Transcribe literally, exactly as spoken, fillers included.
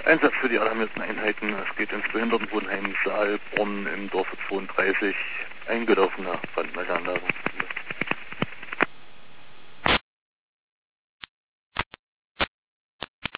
Einsatz für die alarmierten Einheiten. Es geht ins Behindertenwohnheim Saalbrunn im Dorfe zweiunddreißig. Ein gelaufener Brandmeldeanlage.